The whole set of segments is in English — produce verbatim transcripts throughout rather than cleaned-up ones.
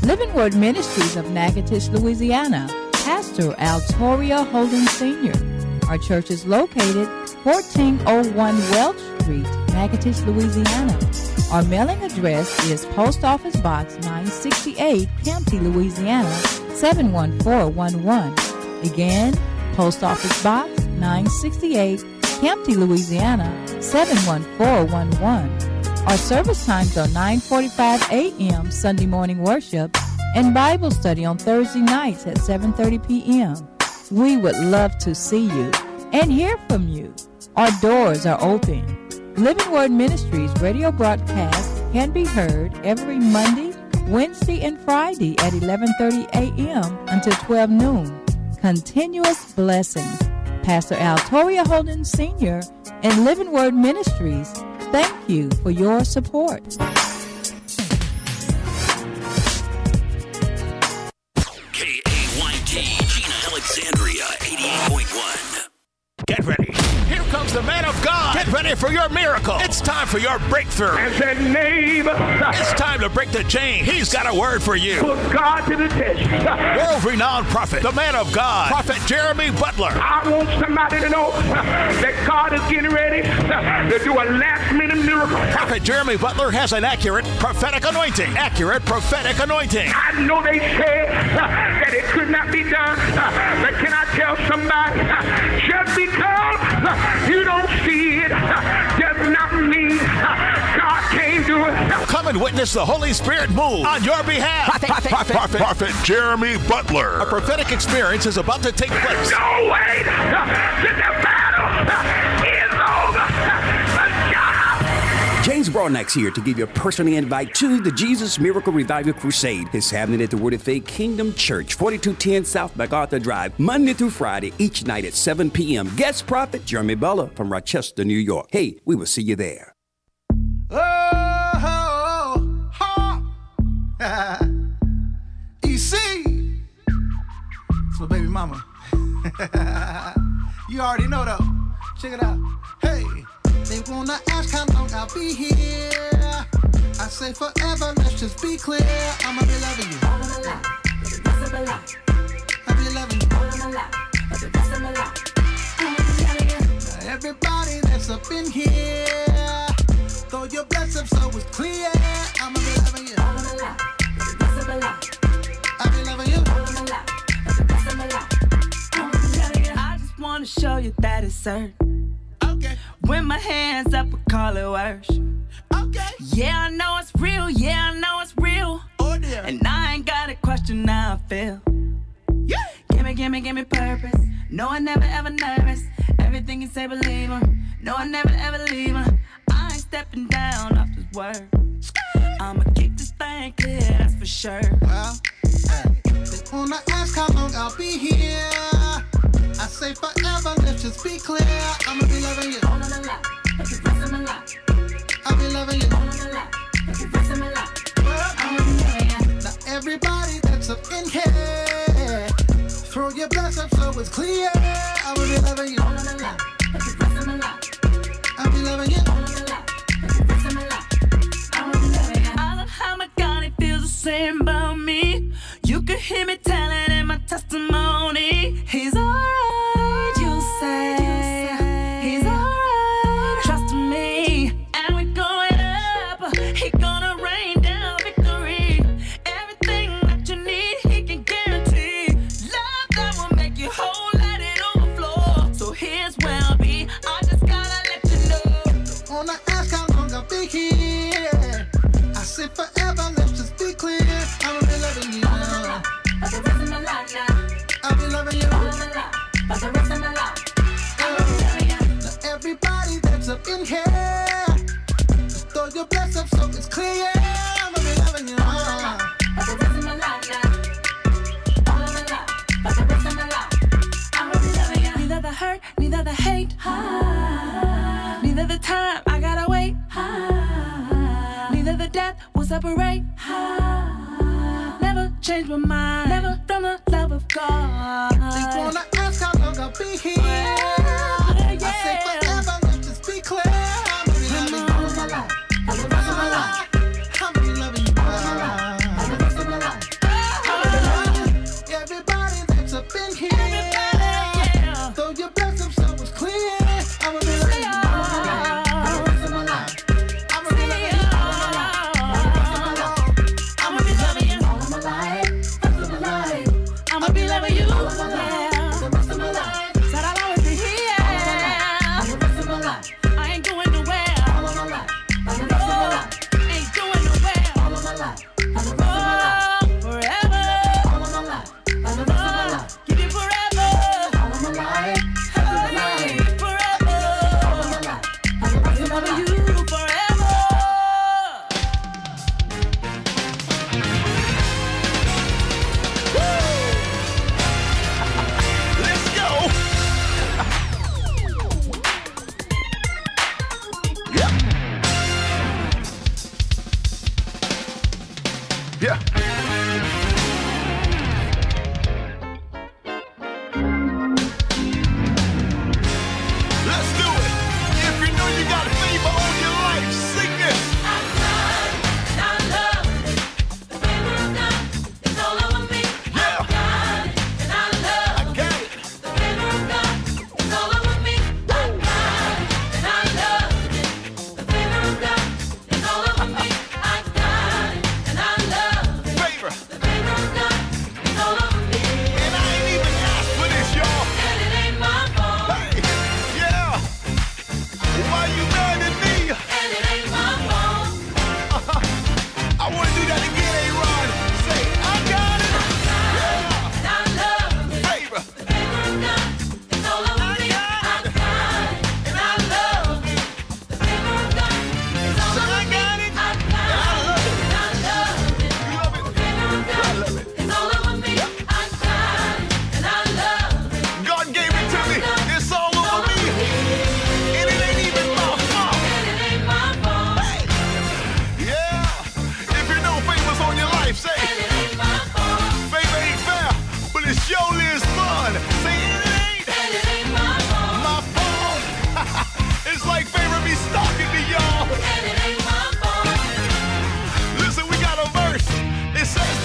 Living Word Ministries of Natchitoches, Louisiana. Pastor Altoria Holden Senior Our church is located fourteen oh one Welch Street, Natchitoches, Louisiana. Our mailing address is Post Office Box nine sixty-eight, Campty, Louisiana, seven one four one one. Again, Post Office Box nine sixty-eight, Campty, Louisiana, seven one four one one. Our service times are nine forty-five a.m. Sunday morning worship and Bible study on Thursday nights at seven thirty p.m. We would love to see you and hear from you. Our doors are open. Living Word Ministries radio broadcast can be heard every Monday, Wednesday, and Friday at eleven thirty a.m. until twelve noon. Continuous blessings. Pastor Altoria Holden Senior and Living Word Ministries, thank you for your support. K A Y T, Gina Alexandria, eighty-eight point one. Get ready. Here comes the man of God. Get ready for your miracle. It's time for your breakthrough. And said, neighbor, it's time to break the chain. He's got a word for you. Put God to the test. World-renowned prophet, the man of God, Prophet Jeremy Butler. I want somebody to know that God is getting ready to do a last-minute miracle. Prophet Jeremy Butler has an accurate prophetic anointing. Accurate prophetic anointing. I know they said that it could not be done, but can I tell somebody, just because you don't see it does not mean God can't do it. Come and witness the Holy Spirit move on your behalf. Prophet, prophet, prophet, prophet, prophet Jeremy Butler. A prophetic experience is about to take place. No, wait. The battle is over. James Broadnax here to give you a personal invite to the Jesus Miracle Revival Crusade. It's happening at the Word of Faith Kingdom Church, forty-two ten South MacArthur Drive, Monday through Friday, each night at seven p.m. Guest prophet Jeremy Butler from Rochester, New York. Hey, we will see you there. Oh, oh, oh. E C. It's my baby mama. You already know though. Check it out. Hey. They wanna ask how long I'll be here. I say forever, let's just be clear. I'ma be loving you all of my life, for the rest of my life. I'll be loving you all of my life, for the rest of my life. I'ma be loving you. Now everybody that's up in here, throw your blessings so it's clear. I'ma be loving you all of my life, for the rest of my life. I'll be loving you all of my life, for the rest of my life. I'ma be loving you. I just wanna show you that it's certain. Okay. When my hands up, I call it worship. Okay. Yeah, I know it's real. Yeah, I know it's real. Oh, dear. And I ain't got a question how I feel. Yeah. Gimme, gimme, gimme purpose. No, I never ever nervous. Everything you say, believe him. No, I never ever leave him. I ain't stepping down off this word. I'ma keep this thing clear, that's for sure. Well, hey. They wanna ask how long I'll be here. I say forever, let's just be clear. I'ma be loving you all of my life, for the rest of my life. I'll be loving you all of my life, for the rest of my life. I'ma be loving you. Now everybody that's up in here, throw your bless up so it's clear. I'ma be loving you all of my life, for the rest of my life. I'll be loving you all of my life, for the rest of my life. I'ma be loving you. I love how my God, he feels the same about me. You can hear me telling in my testimony. He's alright. Forever, let's just be clear. I'ma be loving you all of my life, for the rest of my life now. I'll be loving you all of my life, for the rest of my life. I'ma be loving you. Now everybody that's up in here, just throw your bless up so it's clear. I'ma be loving you all of my life, for the rest of my life now. All of my life, for the rest of my life. I'ma be loving you. Neither the hurt, neither the hate, ah. Neither the time I gotta wait, ah. Neither the death will separate. Ah, never change my mind. Never from the love of God. They wanna ask how long I'll be here. Yeah, yeah. I say forever, let's just be clear. I'ma be loving you all of my life, for the rest of my life. I'ma be loving you all of my life, for the rest of my life.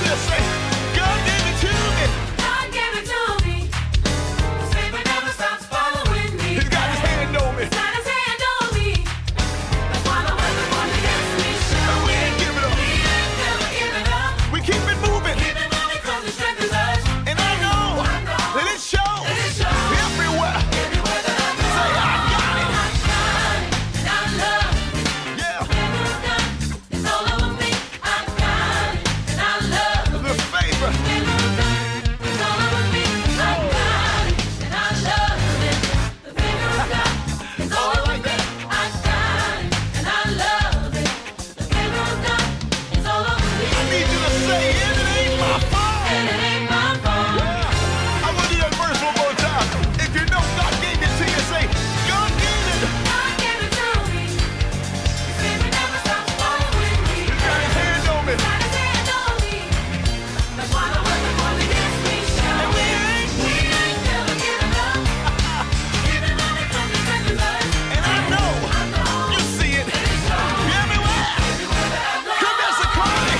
just say, God gave it to me. God gave it to me. His favor never stops following me. He's got his hand on me. He's got his hand on me. That's why the weapon formed against me shall And we win. ain't giving up. We ain't never giving up. We keep it moving. Keep it moving 'cause it strengthens us. And I know that it shows It shows everywhere. everywhere that I go. Say, I got it. I got it, and I love it. Yeah. Favor of God is all over me. I got it, and I love it. The favor. Favor of God is all over me. I got it, and I love it. The favor of God is all over me. I got it, and I love it. The favor of God is all over me. I need you to say it. It ain't my fault. And it ain't my fault. Yeah. I want to do that verse one more time. If you know God gave it to you, say, God gave it. God gave it to me. His favor never stops following me. He's got his hand on me. Got his hand on me. That's why the weapon formed against me shall And we win. ain't. We ain't never giving up. Even when it comes to strengthening us. And I know I know you see it. Everywhere. everywhere that I go. Come here, Sakai.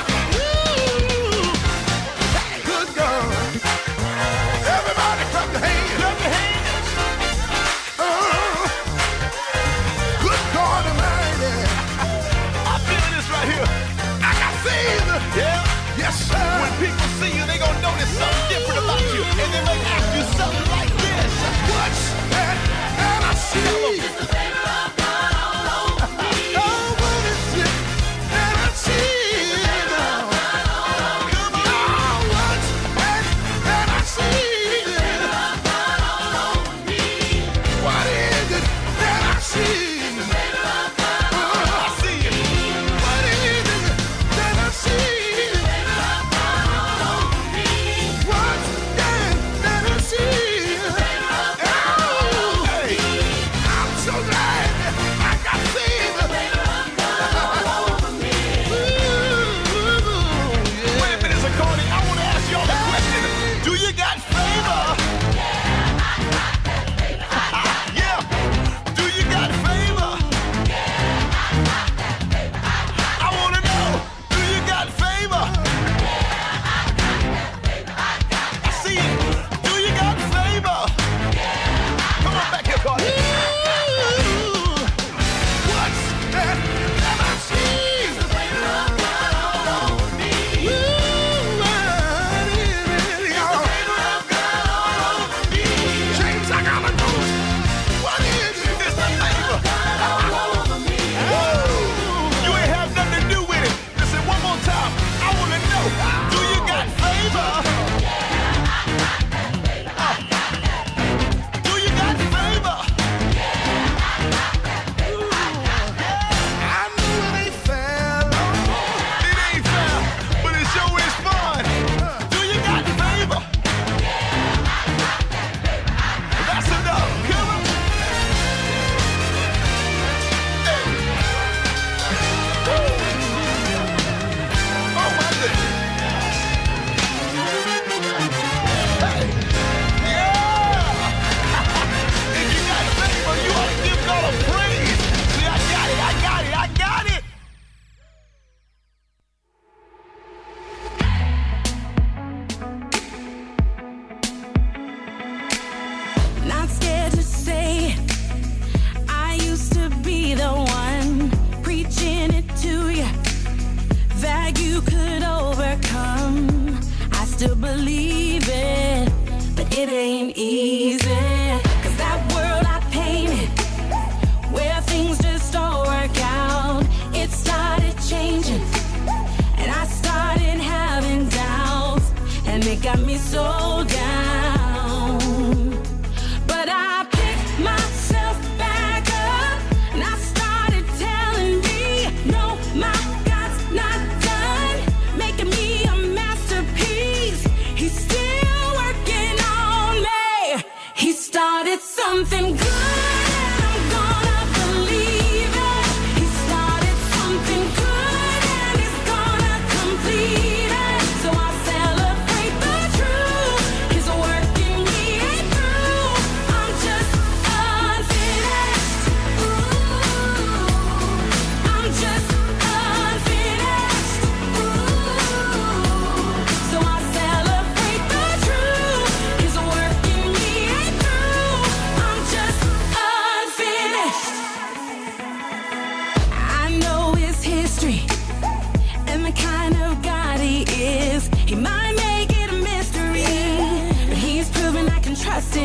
Good God. Everybody clap your hands. Clap your hands. Uh, good God Almighty. I feel this right here. I got favor. Yeah. Yes, sir. When people see you, they gonna notice something different about you. And they may ask you something like this. What's that? And I see. It's the favor of God all over me. Oh, what is it that I see? Come on, what's that that I see? What is it that I see? Oh, I see it. What is it that I see? What's that that I see? Oh, hey, I'm so glad I got favor. Wait a minute, Zacardi. I want to ask y'all a question. Do you got favor? Yeah. Do you got favor? I want to know. Do you got favor? I see it. Do you got favor? Come on back here, Cardi. What's that that I see? James, I gotta know. What is it? It's the favor. Woo! You ain't have nothing to do with it. Listen, one more time. I wanna know. Do you got favor? Uh, do you got favor? I know it ain't fair, Lord. It ain't fair, but it sure is fun. Do you got favor? That's enough. Come on. Hey. Woo. Oh, my goodness. Hey. Yeah. If you got favor, you ought to give God a praise. See, I got it. I got it. I got it. Not scared to say I used to be the one preaching it to you that you could overcome. I still believe it, but it ain't easy. Cause that world I painted, where things just don't work out, it started changing, and I started having doubts, and it got me so down. But I picked myself back up, and I started telling me, no, my God's not done making me a masterpiece. He's still working on me. He started something good, and I'm gonna believe it. He started something good, and he's gonna complete it. So I celebrate the truth. He's working me through. I'm just unfinished. Ooh, I'm just unfinished. Ooh,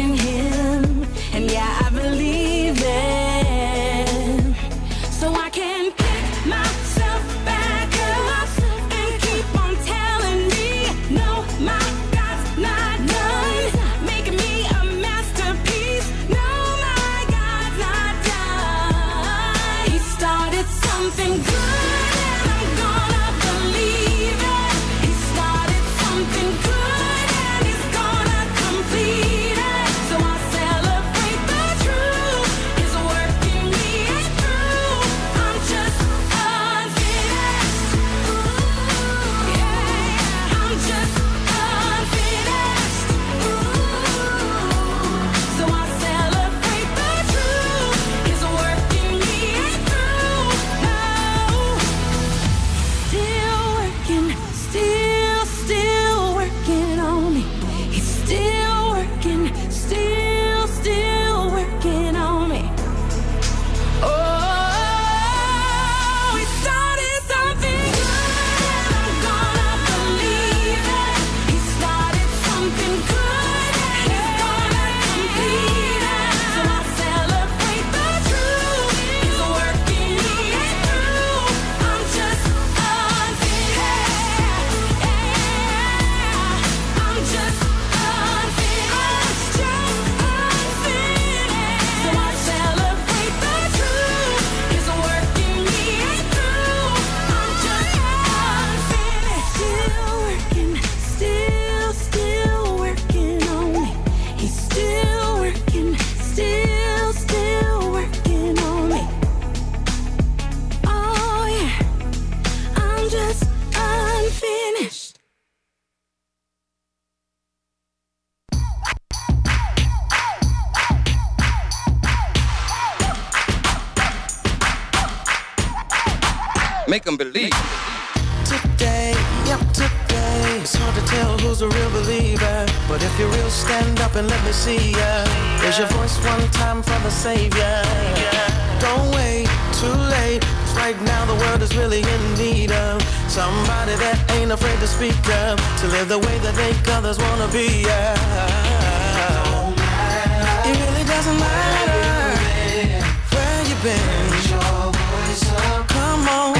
in him. And yeah, I believe it. So I can pick myself back up and keep on telling me, no, my God's not done making me a masterpiece. No, my God's not done. He started something good and I'm gonna believe it. He started something good and he's gonna complete it. So I celebrate the truth. He's working me through. I'm just unfinished. Yeah, I'm just unfinished. So I celebrate the truth. He's working me through. Now, still working, still, still working on me. He's still working, still, still working on me. Oh, he started something good, I'm gonna believe it. He started something good, he's gonna complete it. So I celebrate the truth, he's working me through. I'm just unfinished. I'm just unfinished, just unfinished. So I celebrate the truth, he's working me through. I'm just unfinished. Still working, still, still working on me. He's still working, still, still working on me. Oh yeah, I'm just unfinished. Make them believe. Today, yep, today, it's hard to tell who's a real believer. But if you're real, stand up and let me see ya. Raise your voice one time for the Savior. Don't wait, too late. 'Cause right now the world is really in need of somebody that ain't afraid to speak up, to live the way that make others wanna be. Yeah. It really doesn't matter where you've been. Come on.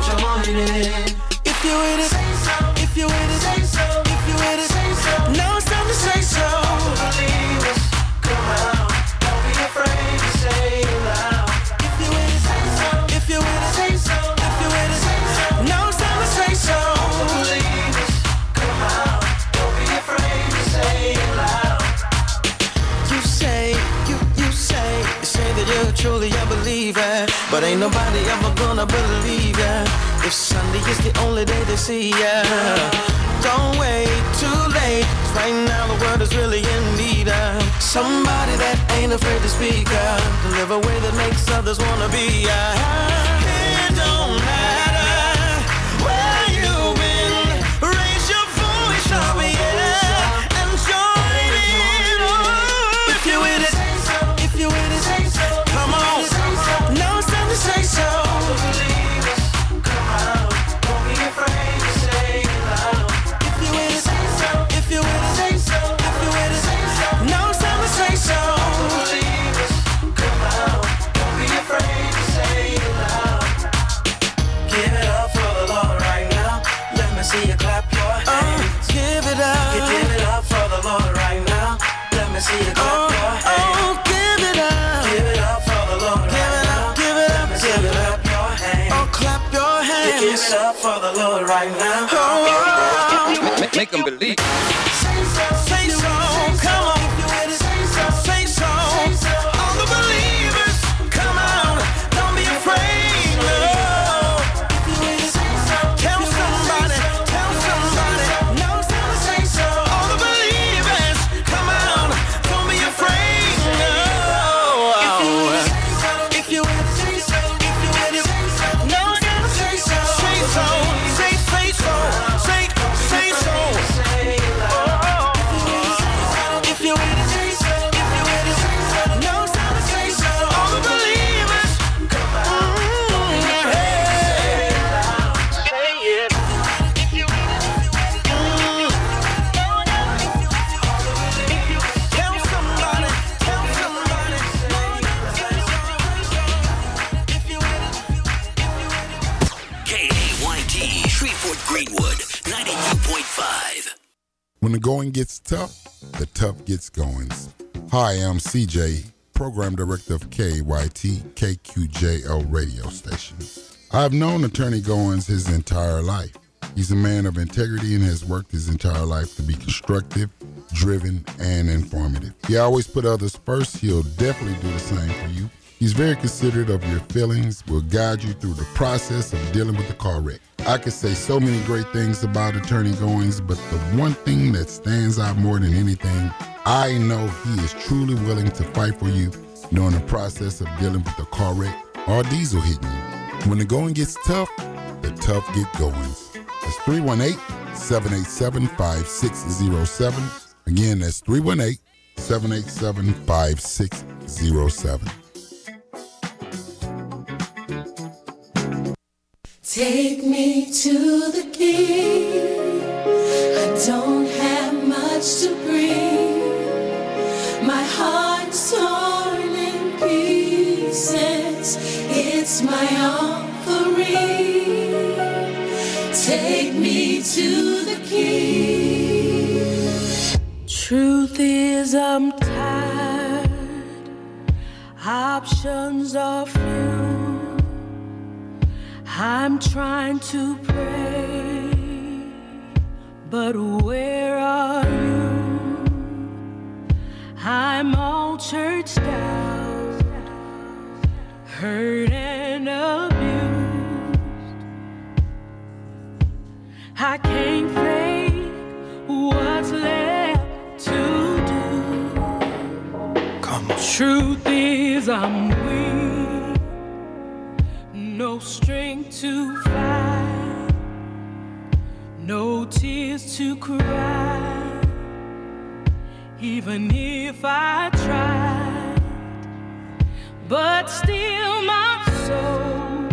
If you with it, if you with it, if you with it, now it's time to say so. Believers, come out, don't be afraid to say it loud. If you with it, if you with it, if you with it, now it's time to say so. Believers, come out, don't be afraid to say it loud. You say, you, you say, you say that you're truly a believer, but ain't nobody ever gonna believe ya if Sunday is the only day they see ya. Don't wait too late, 'cause right now the world is really in need of somebody that ain't afraid to speak up, to live a way that makes others wanna be. It don't matter where you've been, raise your voice up, yeah, and join in. Oh, if you're with it, if you're with it, come on, now it's time to say so. Believers, come out, don't be afraid to say it loud. If you're with it, if you're with it, if you're with it, now it's time to say so. Believers, come out, don't be afraid to say it loud. Give it up for the Lord right now. Let me see you clap your hands. Uh, give it up. You give it up for the Lord right now. Let me see you clap oh, your hands. Oh, give it up. Give it up for the Lord give right it up, now. Give it up. Let me see you clap your hands. Oh, clap your hands. You give it up for the Lord right now. Oh, oh. Make, make them believe. Say so, say so, come on. Say so, all the believers, come on. Don't be afraid, no. Tell somebody, tell somebody. No, say so, all the believers, come on. Don't be afraid, no. If you if you if you no, I gotta say so. Say so, say say so, say say so. Oh. When the going gets tough, the tough gets goings. Hi, I'm C J, Program Director of K A Y T K Q J L radio station. I've known Attorney Goins his entire life. He's a man of integrity and has worked his entire life to be constructive, driven, and informative. He always put others first. He'll definitely do the same for you. He's very considerate of your feelings, will guide you through the process of dealing with the car wreck. I could say so many great things about Attorney Goins, but the one thing that stands out more than anything, I know he is truly willing to fight for you during the process of dealing with the car wreck or diesel hitting you. When the going gets tough, the tough get goings. That's three one eight, seven eight seven, five six zero seven. Again, that's three one eight, seven eight seven, five six zero seven. Take me to the king. I don't have much to bring. My heart's torn in pieces. It's my offering. Take me to the king. Truth is, I'm tired. Options are few. I'm trying to pray, but where are you? I'm all churched out, hurt and abused. I can't fake what's left to do. Come on. Truth is, I'm weak. No strength to fight, no tears to cry, even if I tried. But still my soul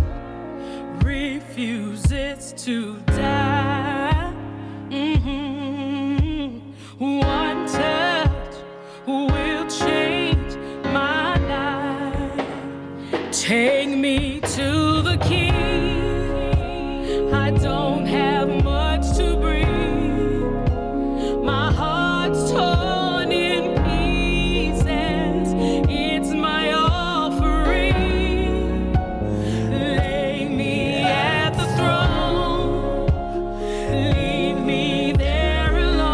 refuses to die. Mm-hmm. One touch will change my life. Take me to the king. I don't have much to bring. My heart's torn in pieces. It's my offering. Lay me at the throne. Leave me there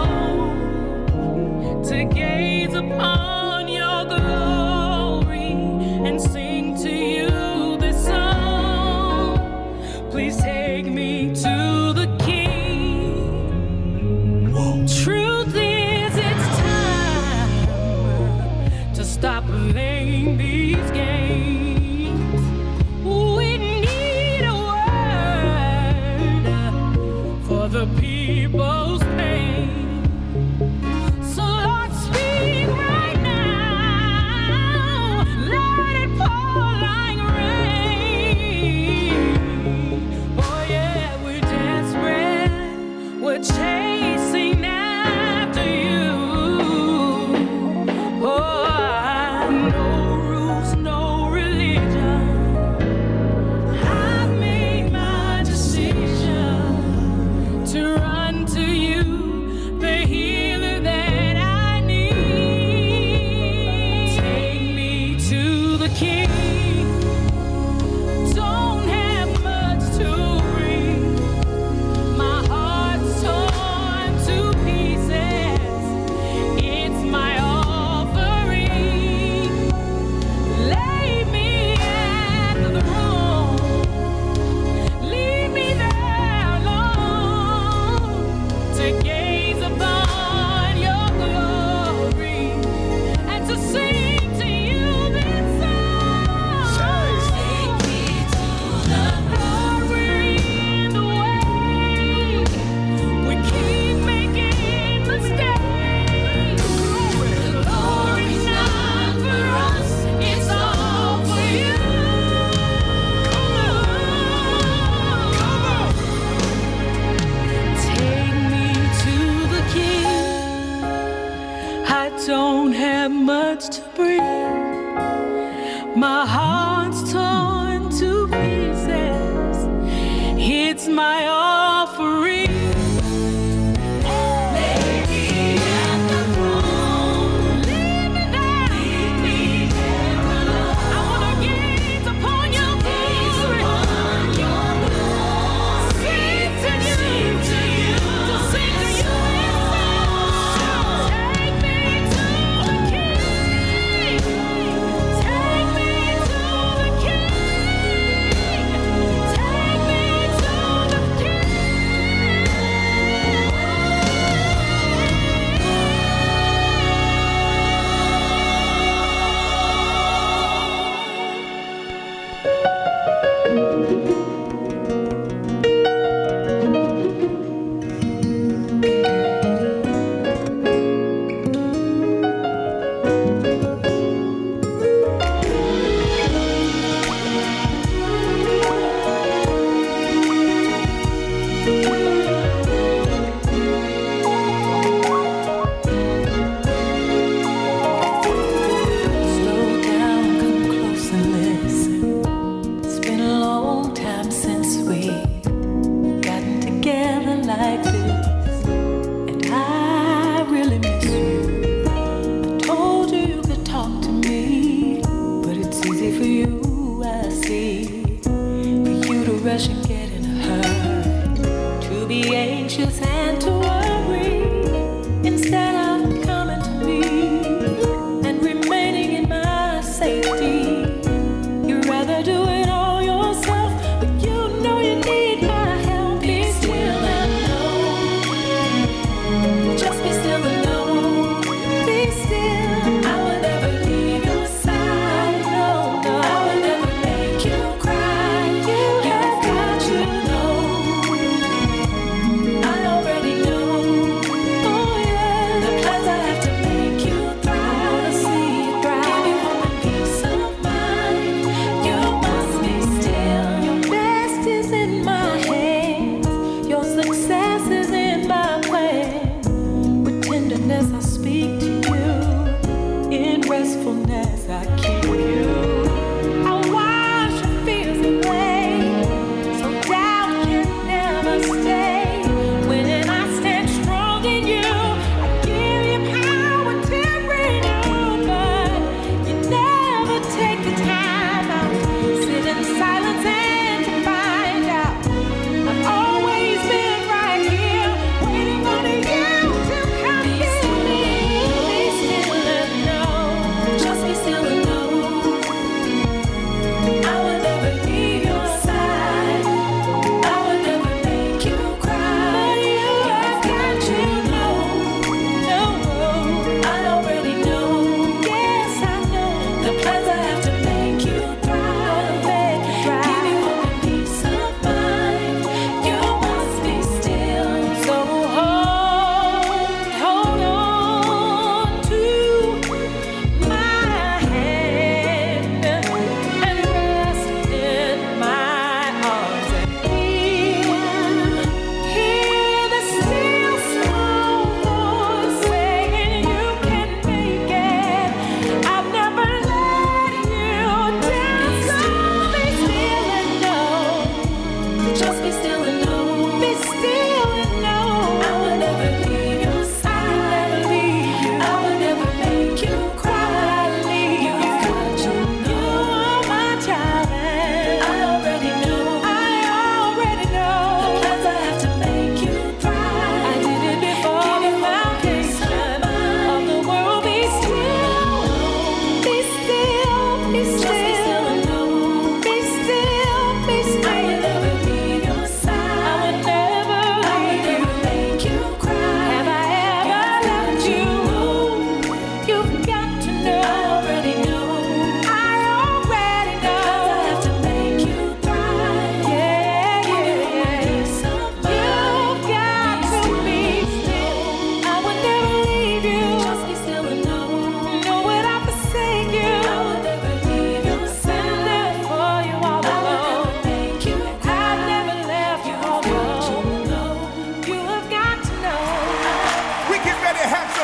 alone to gaze upon your glory and sing to you. Please take me to the king. Whoa. Truth is, it's time to stop playing these games. We need a word for the people's pain. So Lord, speak right now. Let it pour like rain. We're chasing after you. Oh, no rules, no religion. I've made my decision to run to you, the healer that I need. Take me to the king. Don't have much to bring. My heart's torn to pieces. It's my offering. Lay me at the throne. Leave me there alone to gaze upon your glory and to sing to you this song. Take me to the glory in the way. We keep making mistakes. The glory's not for us, it's all for you. Come on. Take me to the king. I don't have much to bring. My heart's torn to pieces. It's my offering. Lay me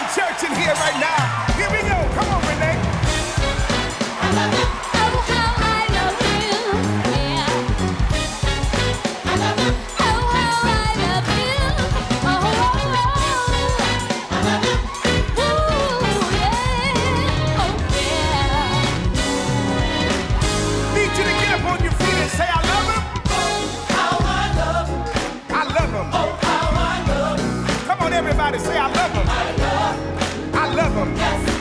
church in here right now. Here we go. Come on, Renee. I love you. Oh, how I love you. Yeah. I love you. Oh, how I love you. Oh, oh, oh. I love you. Ooh, yeah. Oh, yeah. Need you to get up on your feet and say, I love him. Oh, how I love him. I love him. Oh, how I love him. Come on, everybody, say, I love him. I love him. I love him. Yes.